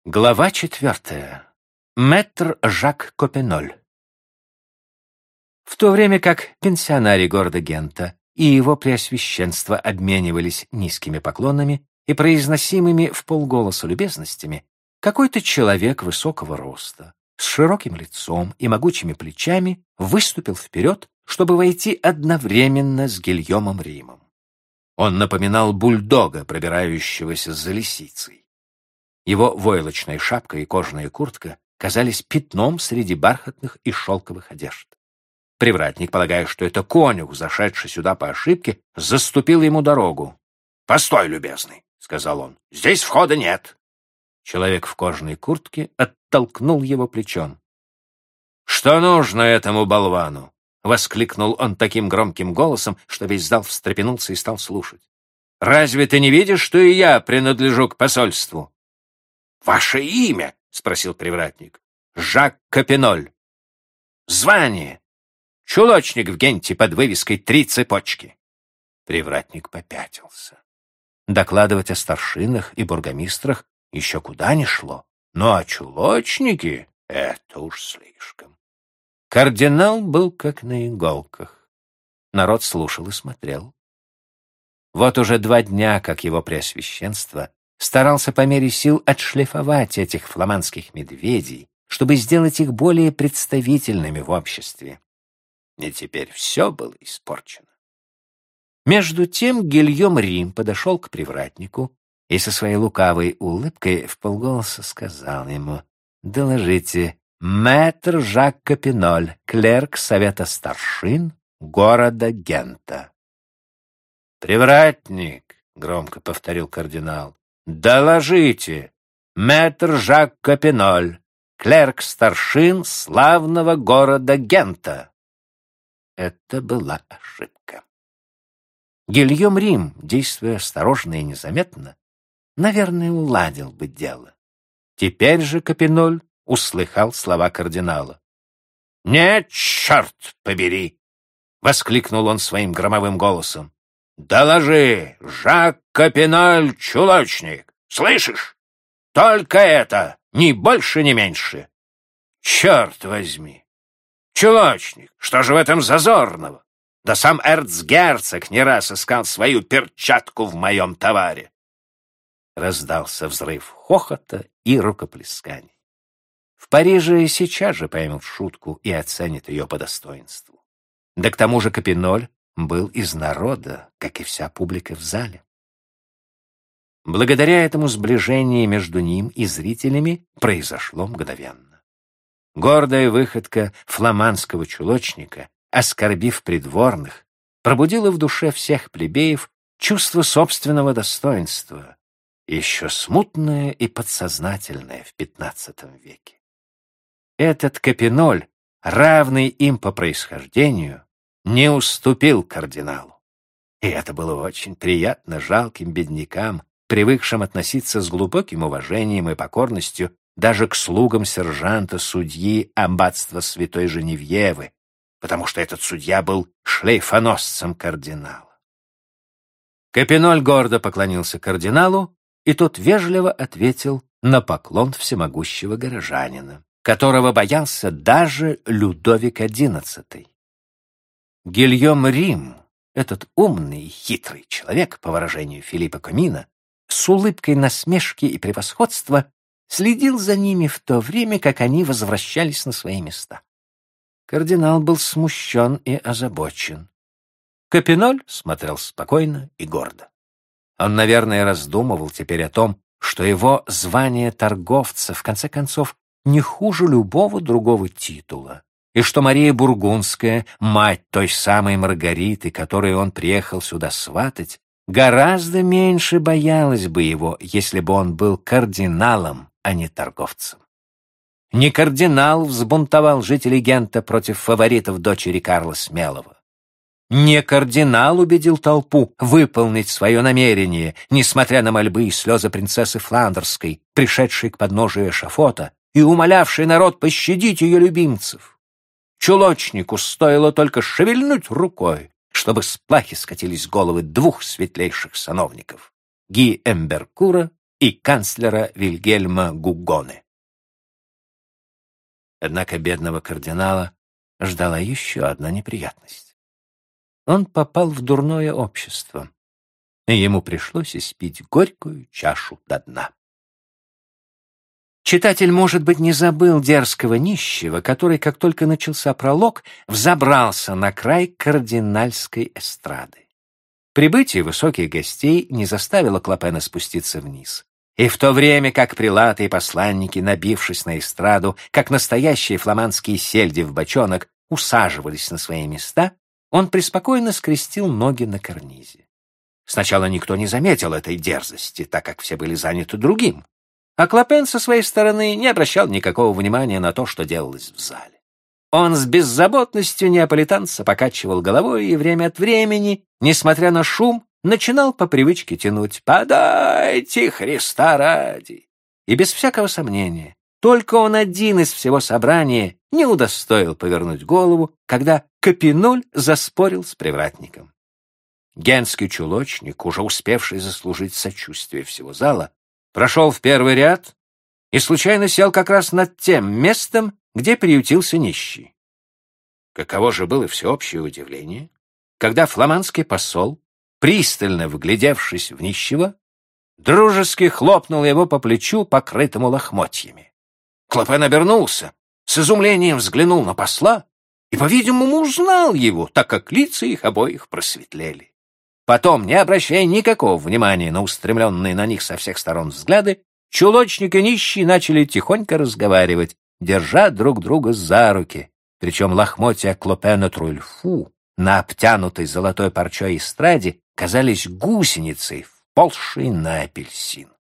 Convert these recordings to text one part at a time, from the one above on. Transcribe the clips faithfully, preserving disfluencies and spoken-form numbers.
Глава четвертая. Мэтр Жак Копеноль. В то время как пенсионарий города Гента и его преосвященство обменивались низкими поклонами и произносимыми вполголоса любезностями, какой-то человек высокого роста, с широким лицом и могучими плечами выступил вперед, чтобы войти одновременно с Гильомом Римом. Он напоминал бульдога, пробирающегося за лисицей. Его войлочная шапка и кожаная куртка казались пятном среди бархатных и шелковых одежд. Привратник, полагая, что это конюх, зашедший сюда по ошибке, заступил ему дорогу. — Постой, любезный, — сказал он, — здесь входа нет. Человек в кожаной куртке оттолкнул его плечом. — Что нужно этому болвану? — воскликнул он таким громким голосом, что весь зал встрепенулся и стал слушать. — Разве ты не видишь, что и я принадлежу к посольству? — Ваше имя? — спросил привратник. — Жак Копеноль. — Звание? — Чулочник в Генте под вывеской «Три цепочки». Привратник попятился. Докладывать о старшинах и бургомистрах еще куда ни шло, но о чулочнике — это уж слишком. Кардинал был как на иголках. Народ слушал и смотрел. Вот уже два дня, как его преосвященство старался по мере сил отшлифовать этих фламандских медведей, чтобы сделать их более представительными в обществе. И теперь все было испорчено. Между тем Гильом Рим подошел к привратнику и со своей лукавой улыбкой вполголоса сказал ему: «Доложите, мэтр Жак Копеноль, клерк совета старшин города Гента». «Привратник», — громко повторил кардинал, — «доложите, мэтр Жак Копеноль, клерк старшин славного города Гента». Это была ошибка. Гильом Рим, действуя осторожно и незаметно, наверное, уладил бы дело. Теперь же Копеноль услыхал слова кардинала. «Нет, черт побери!» — воскликнул он своим громовым голосом. «Доложи, Жак Копеноль, чулочник! Слышишь? Только это, ни больше, ни меньше! Черт возьми! Чулочник, что же в этом зазорного? Да сам эрцгерцог не раз искал свою перчатку в моем товаре!» Раздался взрыв хохота и рукоплесканий. В Париже сейчас же поймут шутку и оценит ее по достоинству. Да к тому же Копеноль был из народа, как и вся публика в зале. Благодаря этому сближение между ним и зрителями произошло мгновенно. Гордая выходка фламандского чулочника, оскорбив придворных, пробудила в душе всех плебеев чувство собственного достоинства, еще смутное и подсознательное в пятнадцатом веке. Этот Копеноль, равный им по происхождению, не уступил кардиналу. И это было очень приятно жалким беднякам, привыкшим относиться с глубоким уважением и покорностью даже к слугам сержанта-судьи аббатства Святой Женевьевы, потому что этот судья был шлейфоносцем кардинала. Копеноль гордо поклонился кардиналу, и тот вежливо ответил на поклон всемогущего горожанина, которого боялся даже Людовик одиннадцатый. Гильом Рим, этот умный и хитрый человек, по выражению Филиппа Комина, с улыбкой насмешки и превосходства следил за ними в то время, как они возвращались на свои места. Кардинал был смущен и озабочен. Копеноль смотрел спокойно и гордо. Он, наверное, раздумывал теперь о том, что его звание торговца, в конце концов, не хуже любого другого титула, и что Мария Бургундская, мать той самой Маргариты, которой он приехал сюда сватать, гораздо меньше боялась бы его, если бы он был кардиналом, а не торговцем. Не кардинал взбунтовал жителей Гента против фаворитов дочери Карла Смелого. Не кардинал убедил толпу выполнить свое намерение, несмотря на мольбы и слезы принцессы Фландерской, пришедшей к подножию эшафота и умолявшей народ пощадить ее любимцев. Чулочнику стоило только шевельнуть рукой, чтобы с плахи скатились головы двух светлейших сановников — Ги Эмберкура и канцлера Вильгельма Гугоне. Однако бедного кардинала ждала еще одна неприятность. Он попал в дурное общество, и ему пришлось испить горькую чашу до дна. Читатель, может быть, не забыл дерзкого нищего, который, как только начался пролог, взобрался на край кардинальской эстрады. Прибытие высоких гостей не заставило Клопена спуститься вниз. И в то время как прилаты и посланники, набившись на эстраду, как настоящие фламандские сельди в бочонок, усаживались на свои места, он преспокойно скрестил ноги на карнизе. Сначала никто не заметил этой дерзости, так как все были заняты другим. А Клопен со своей стороны не обращал никакого внимания на то, что делалось в зале. Он с беззаботностью неаполитанца покачивал головой и время от времени, несмотря на шум, начинал по привычке тянуть «Подайте Христа ради!» И без всякого сомнения, только он один из всего собрания не удостоил повернуть голову, когда Капинуль заспорил с привратником. Генский чулочник, уже успевший заслужить сочувствие всего зала, прошел в первый ряд и случайно сел как раз над тем местом, где приютился нищий. Каково же было всеобщее удивление, когда фламандский посол, пристально вглядевшись в нищего, дружески хлопнул его по плечу, покрытому лохмотьями. Клопен обернулся, с изумлением взглянул на посла и, по-видимому, узнал его, так как лица их обоих просветлели. Потом, не обращая никакого внимания на устремленные на них со всех сторон взгляды, чулочник и нищий начали тихонько разговаривать, держа друг друга за руки, причем лохмотья Клопена Трульфу на обтянутой золотой парчой эстраде казались гусеницей, вползшей на апельсин.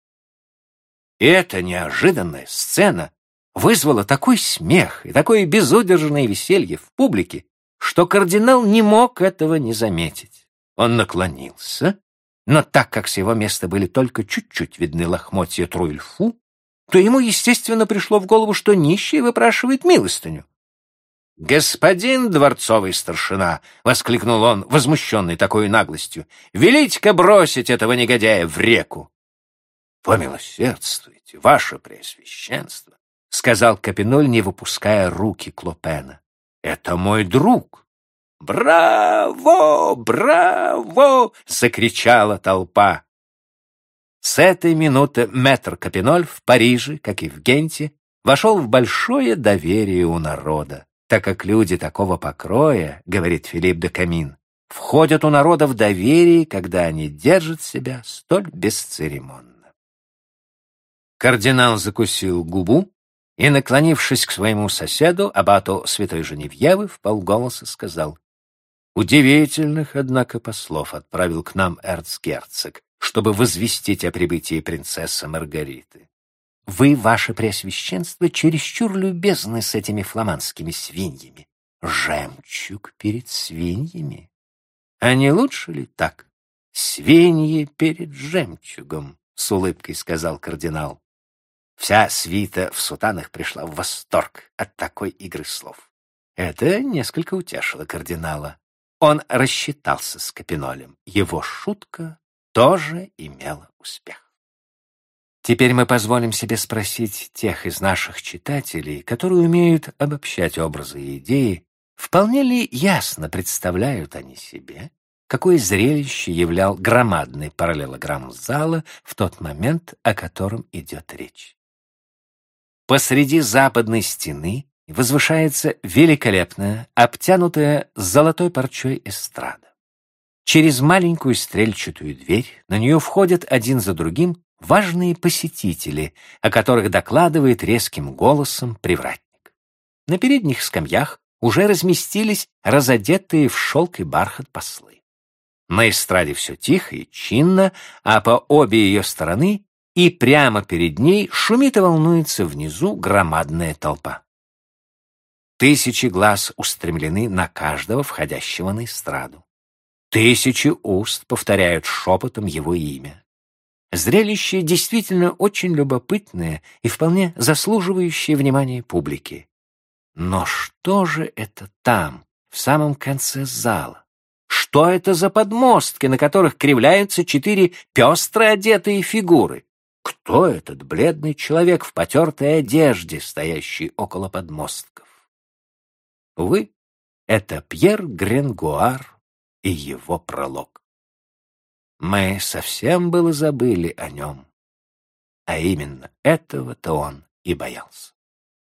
И эта неожиданная сцена вызвала такой смех и такое безудержное веселье в публике, что кардинал не мог этого не заметить. Он наклонился, но так как с его места были только чуть-чуть видны лохмотья Трульфу, то ему, естественно, пришло в голову, что нищий выпрашивает милостыню. «Господин дворцовый старшина!» — воскликнул он, возмущенный такой наглостью. «Велите-ка бросить этого негодяя в реку!» «Помилосердствуйте, ваше преосвященство!» — сказал Капинуль, не выпуская руки Клопена. «Это мой друг!» «Браво! Браво!» — закричала толпа. С этой минуты мэтр Капиноль в Париже, как и в Генте, вошел в большое доверие у народа, так как люди такого покроя, говорит Филипп де Камин, входят у народа в доверие, когда они держат себя столь бесцеремонно. Кардинал закусил губу и, наклонившись к своему соседу, аббату святой Женевьевы, вполголоса сказал: «Удивительных, однако, послов отправил к нам эрцгерцог, чтобы возвестить о прибытии принцессы Маргариты. Вы, ваше преосвященство, чересчур любезны с этими фламандскими свиньями. Жемчуг перед свиньями. А не лучше ли так? Свиньи перед жемчугом», — с улыбкой сказал кардинал. Вся свита в сутанах пришла в восторг от такой игры слов. Это несколько утешило кардинала. Он рассчитался с Капинолем. Его шутка тоже имела успех. Теперь мы позволим себе спросить тех из наших читателей, которые умеют обобщать образы и идеи, вполне ли ясно представляют они себе, какое зрелище являл громадный параллелограмм зала в тот момент, о котором идет речь. Посреди западной стены возвышается великолепная, обтянутая золотой парчой эстрада. Через маленькую стрельчатую дверь на нее входят один за другим важные посетители, о которых докладывает резким голосом привратник. На передних скамьях уже разместились разодетые в шелк и бархат послы. На эстраде все тихо и чинно, а по обе ее стороны и прямо перед ней шумит и волнуется внизу громадная толпа. Тысячи глаз устремлены на каждого входящего на эстраду. Тысячи уст повторяют шепотом его имя. Зрелище действительно очень любопытное и вполне заслуживающее внимания публики. Но что же это там, в самом конце зала? Что это за подмостки, на которых кривляются четыре пестро одетые фигуры? кто этот бледный человек в потертой одежде, стоящий около подмостков? Увы, это Пьер Гренгуар и его пролог. Мы совсем было забыли о нем, а именно этого-то он и боялся.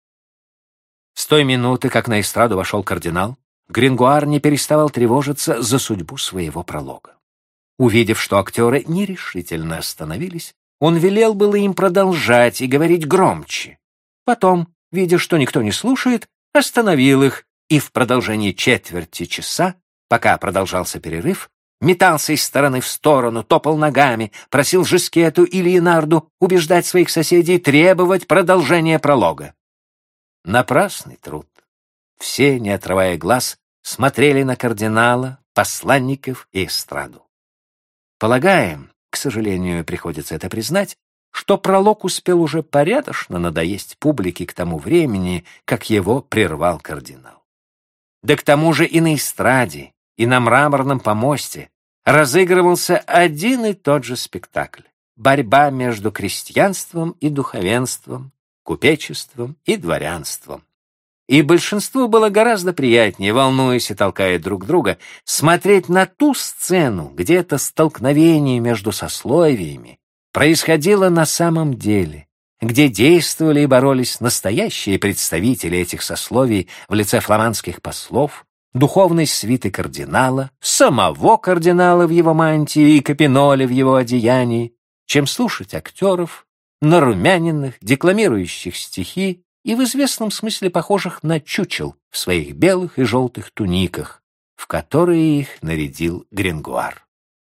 С той минуты, как на эстраду вошел кардинал, Гренгуар не переставал тревожиться за судьбу своего пролога. Увидев, что актеры нерешительно остановились, он велел было им продолжать и говорить громче. Потом, видя, что никто не слушает, остановил их и в продолжении четверти часа, пока продолжался перерыв, метался из стороны в сторону, топал ногами, просил Жискету и Леонарду убеждать своих соседей требовать продолжения пролога. Напрасный труд. Все, не отрывая глаз, смотрели на кардинала, посланников и эстраду. Полагаем, к сожалению, приходится это признать, что пролог успел уже порядочно надоесть публике к тому времени, как его прервал кардинал. Да к тому же и на эстраде, и на мраморном помосте разыгрывался один и тот же спектакль — борьба между крестьянством и духовенством, купечеством и дворянством. И большинству было гораздо приятнее, волнуясь и толкая друг друга, смотреть на ту сцену, где это столкновение между сословиями происходило на самом деле, где действовали и боролись настоящие представители этих сословий в лице фламандских послов, духовной свиты кардинала, самого кардинала в его мантии и капиноле в его одеянии, чем слушать актеров, нарумяненных, декламирующих стихи и в известном смысле похожих на чучел в своих белых и желтых туниках, в которые их нарядил Гренгуар.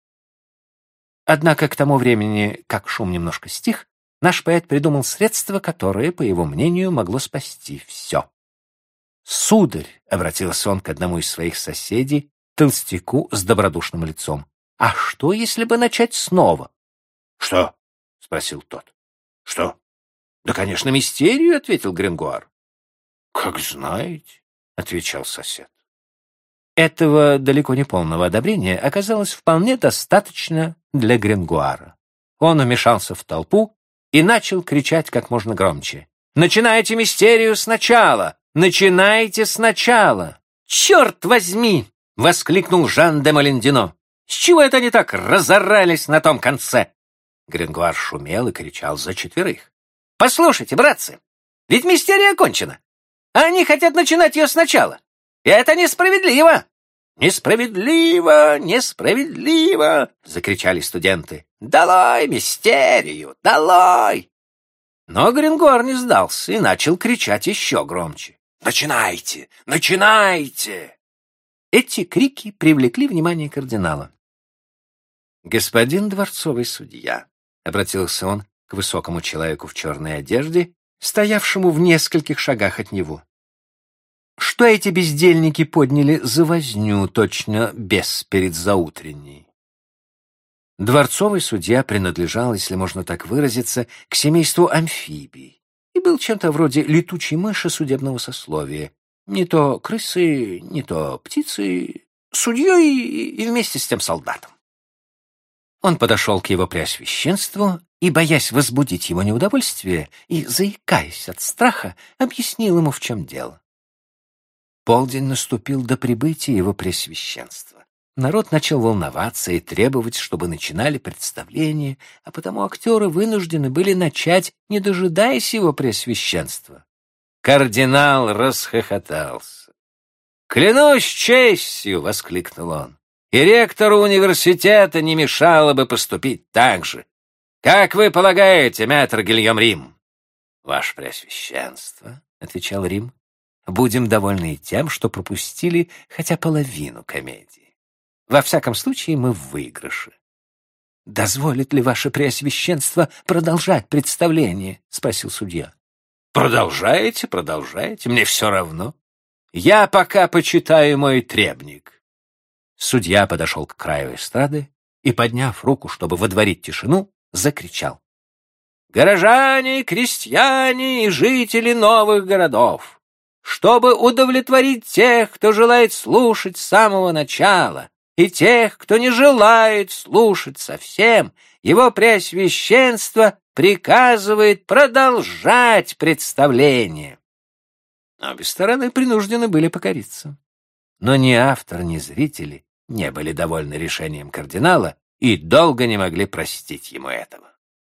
Однако к тому времени, как шум немножко стих, наш поэт придумал средство, которое, по его мнению, могло спасти все. «Сударь», — обратился он к одному из своих соседей, толстяку с добродушным лицом, — «а что, если бы начать снова?» «Что?» — спросил тот. «Что?» «Да, конечно, мистерию», — ответил Гренгуар. «Как знаете», — отвечал сосед. Этого далеко не полного одобрения оказалось вполне достаточно для Гренгуара. Он вмешался в толпу и начал кричать как можно громче. «Начинайте мистерию сначала! Начинайте сначала!» «Черт возьми!» — воскликнул Жан де Малендино. «С чего это они так разорались на том конце?» Гренгуар шумел и кричал за четверых. «Послушайте, братцы, ведь мистерия окончена. Они хотят начинать ее сначала. И это несправедливо!» «Несправедливо! Несправедливо!» — закричали студенты. «Долой мистерию! Долой!» Но Гренгуар не сдался и начал кричать еще громче. «Начинайте! Начинайте!» Эти крики привлекли внимание кардинала. «Господин дворцовый судья», — обратился он к высокому человеку в черной одежде, стоявшему в нескольких шагах от него. «Что эти бездельники подняли за возню, точно бес перед заутренней?» Дворцовый судья принадлежал, если можно так выразиться, к семейству амфибий и был чем-то вроде летучей мыши судебного сословия. Не то крысы, не то птицы, судьей и вместе с тем солдатом. Он подошел к его преосвященству и, боясь возбудить его неудовольствие и заикаясь от страха, объяснил ему, в чем дело. Полдень наступил до прибытия его преосвященства. Народ начал волноваться и требовать, чтобы начинали представление, а потому актеры вынуждены были начать, не дожидаясь его преосвященства. Кардинал расхохотался. «Клянусь честью!» — воскликнул он. «И ректору университета не мешало бы поступить так же. Как вы полагаете, мэтр Гильем Рим?» «Ваше преосвященство», — отвечал Рим, — «будем довольны и тем, что пропустили хотя половину комедии. Во всяком случае, мы в выигрыше». «Дозволит ли ваше преосвященство продолжать представление?» — спросил судья. «Продолжайте, продолжайте, мне все равно. Я пока почитаю мой требник». Судья подошел к краю эстрады и, подняв руку, чтобы водворить тишину, закричал. «Горожане, крестьяне и жители новых городов, чтобы удовлетворить тех, кто желает слушать с самого начала, и тех, кто не желает слушать совсем, его преосвященство приказывает продолжать представление. Обе стороны принуждены были покориться. Но ни автор, ни зрители не были довольны решением кардинала и долго не могли простить ему этого.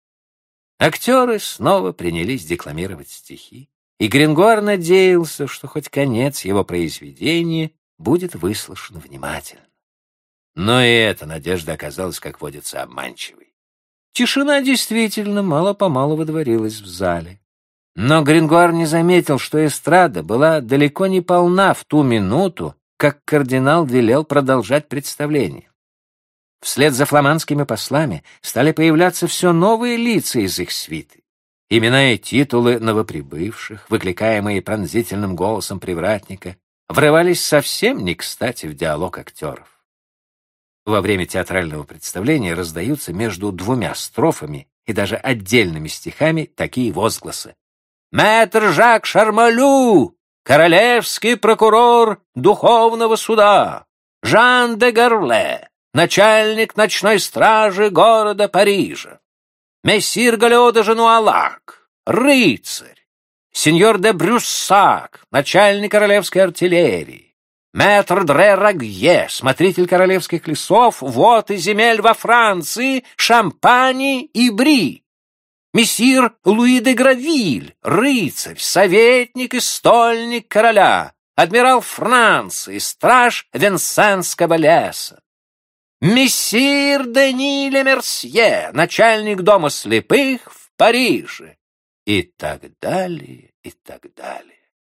Актеры снова принялись декламировать стихи, и Грингуар надеялся, что хоть конец его произведения будет выслушан внимательно. Но и эта надежда оказалась, как водится, обманчивой. Тишина действительно мало-помалу водворилась в зале. Но Грингуар не заметил, что эстрада была далеко не полна в ту минуту, как кардинал велел продолжать представление. Вслед за фламандскими послами стали появляться все новые лица из их свиты. Имена и титулы новоприбывших, выкликаемые пронзительным голосом привратника, врывались совсем не кстати в диалог актеров. Во время театрального представления раздаются между двумя строфами и даже отдельными стихами такие возгласы: «Мэтр Жак Шармалю, королевский прокурор духовного суда! Жан де Гарле, начальник ночной стражи города Парижа! Мессир Галео де Жануалак, рыцарь! Сеньор де Брюссак, начальник королевской артиллерии! Мэтр Дре Рагье, смотритель королевских лесов, вод и земель во Франции, Шампани и Бри! Мессир Луи де Гравиль, рыцарь, советник и стольник короля, адмирал Франции, страж Венсенского леса! Мессир Дени Ле Мерсье, начальник дома слепых в Париже!» И так далее, и так далее.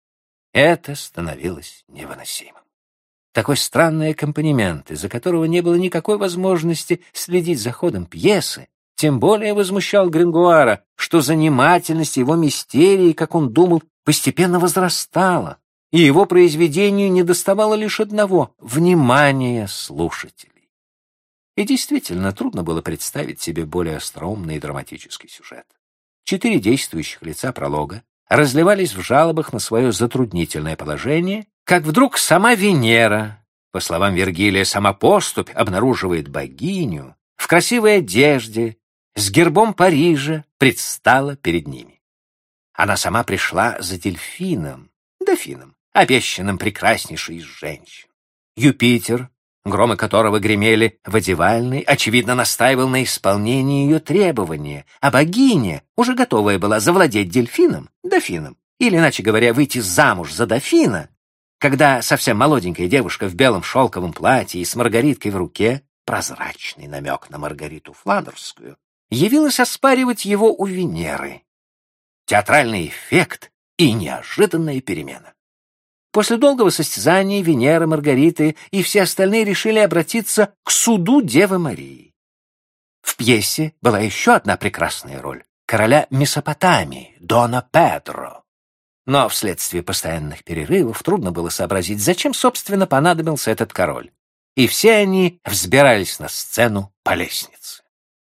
Это становилось невыносимым. Такой странный аккомпанемент, из-за которого не было никакой возможности следить за ходом пьесы, тем более возмущал Грингуара, что занимательность его мистерии, как он думал, постепенно возрастала, и его произведению недоставало лишь одного — внимания слушателей. И действительно трудно было представить себе более остроумный и драматический сюжет. Четыре действующих лица пролога разливались в жалобах на свое затруднительное положение, как вдруг сама Венера, по словам Вергилия, сама поступь обнаруживает богиню в красивой одежде, с гербом Парижа, предстала перед ними. Она сама пришла за дельфином, дофином, обещанным прекраснейшей из женщин. Юпитер, громы которого гремели в одевальной, очевидно настаивал на исполнении ее требования, а богиня, уже готовая была завладеть дельфином, дофином, или, иначе говоря, выйти замуж за дофина, когда совсем молоденькая девушка в белом шелковом платье и с маргариткой в руке, прозрачный намек на Маргариту Фландерскую, явилась оспаривать его у Венеры. Театральный эффект и неожиданная перемена. После долгого состязания Венера, Маргариты и все остальные решили обратиться к суду Девы Марии. В пьесе была еще одна прекрасная роль — короля Месопотамии, Дона Педро. Но вследствие постоянных перерывов трудно было сообразить, зачем, собственно, понадобился этот король. И все они взбирались на сцену по лестнице.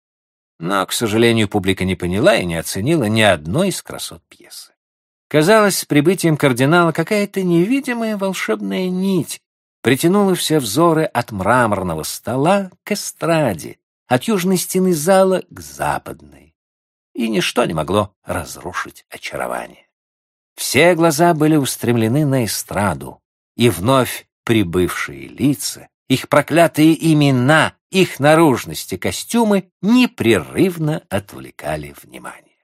Но, к сожалению, публика не поняла и не оценила ни одной из красот пьесы. Казалось, с прибытием кардинала какая-то невидимая волшебная нить притянула все взоры от мраморного стола к эстраде, от южной стены зала к западной. И ничто не могло разрушить очарование. Все глаза были устремлены на эстраду, и вновь прибывшие лица, их проклятые имена, их наружности, костюмы непрерывно отвлекали внимание.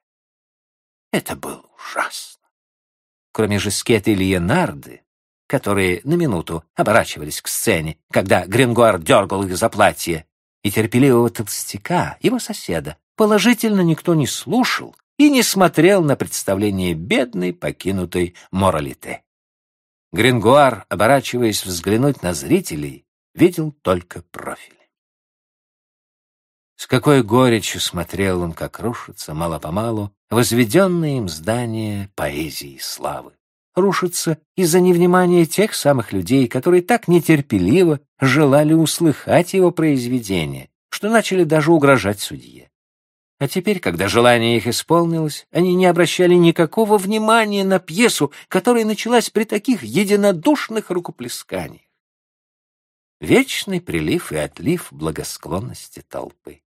Это было ужасно. Кроме Жискетта и Леонарды, которые на минуту оборачивались к сцене, когда Грингуар дергал их за платье, и терпеливого толстяка, его соседа, положительно никто не слушал и не смотрел на представление бедной, покинутой Моралите. Грингуар, оборачиваясь взглянуть на зрителей, видел только профили. С какой горечью смотрел он, как рушится мало-помалу возведенное им здание поэзии и славы. Рушится из-за невнимания тех самых людей, которые так нетерпеливо желали услыхать его произведение, что начали даже угрожать судье. А теперь, когда желание их исполнилось, они не обращали никакого внимания на пьесу, которая началась при таких единодушных рукоплесканиях. Вечный прилив и отлив благосклонности толпы.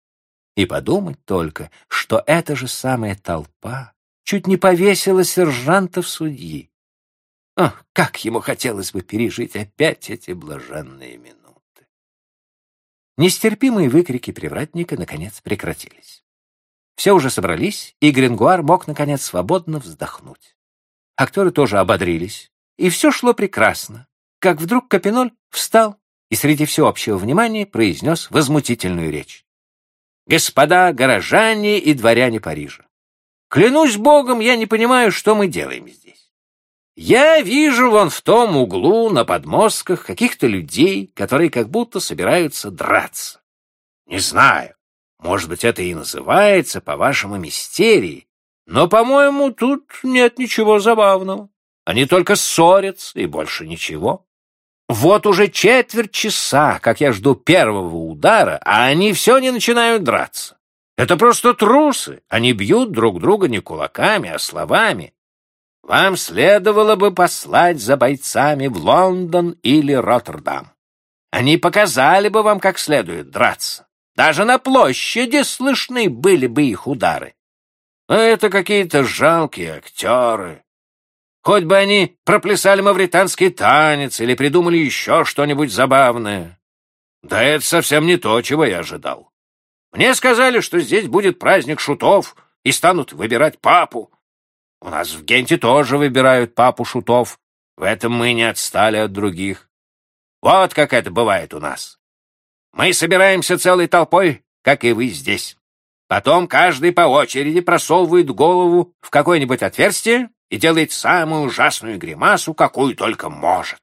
И подумать только, что эта же самая толпа чуть не повесила сержанта-судьи. Ах, как ему хотелось бы пережить опять эти блаженные минуты! Нестерпимые выкрики привратника, наконец, прекратились. Все уже собрались, и Грингуар мог, наконец, свободно вздохнуть. Актеры тоже ободрились, и все шло прекрасно, как вдруг Капиноль встал и среди всеобщего внимания произнес возмутительную речь. «Господа горожане и дворяне Парижа, клянусь Богом, я не понимаю, что мы делаем здесь. Я вижу вон в том углу на подмостках каких-то людей, которые как будто собираются драться. Не знаю, может быть, это и называется, по-вашему, мистерией, но, по-моему, тут нет ничего забавного. Они только ссорятся, и больше ничего. Вот уже четверть часа, как я жду первого удара, а они все не начинают драться. Это просто трусы. Они бьют друг друга не кулаками, а словами. Вам следовало бы послать за бойцами в Лондон или Роттердам. Они показали бы вам, как следует драться. Даже на площади слышны были бы их удары. Но это какие-то жалкие актеры. Хоть бы они проплясали мавританский танец или придумали еще что-нибудь забавное. Да это совсем не то, чего я ожидал. Мне сказали, что здесь будет праздник шутов и станут выбирать папу. У нас в Генте тоже выбирают папу шутов. В этом мы не отстали от других. Вот как это бывает у нас. Мы собираемся целой толпой, как и вы здесь. Потом каждый по очереди просовывает голову в какое-нибудь отверстие и делает самую ужасную гримасу, какую только может.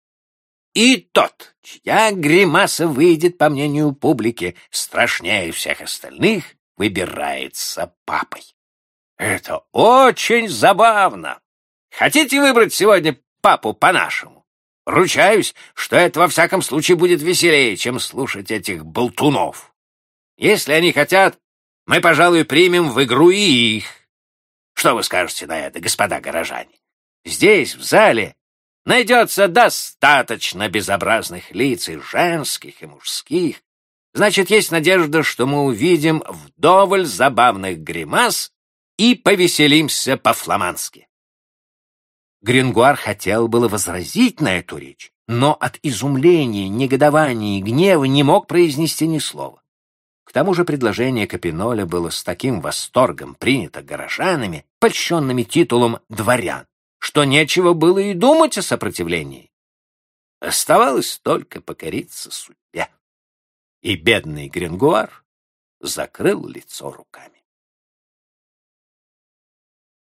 И тот, чья гримаса выйдет, по мнению публики, страшнее всех остальных, выбирается папой. Это очень забавно. Хотите выбрать сегодня папу по-нашему? Ручаюсь, что это во всяком случае будет веселее, чем слушать этих болтунов. Если они хотят, мы, пожалуй, примем в игру и их. Что вы скажете на это, господа горожане? Здесь, в зале, найдется достаточно безобразных лиц, и женских, и мужских. Значит, есть надежда, что мы увидим вдоволь забавных гримас и повеселимся по-фламандски. Грингуар хотел было возразить на эту речь, но от изумления, негодования и гнева не мог произнести ни слова. К тому же предложение Капиноля было с таким восторгом принято горожанами, польщенными титулом дворян, что нечего было и думать о сопротивлении. Оставалось только покориться судьбе. И бедный Грингуар закрыл лицо руками.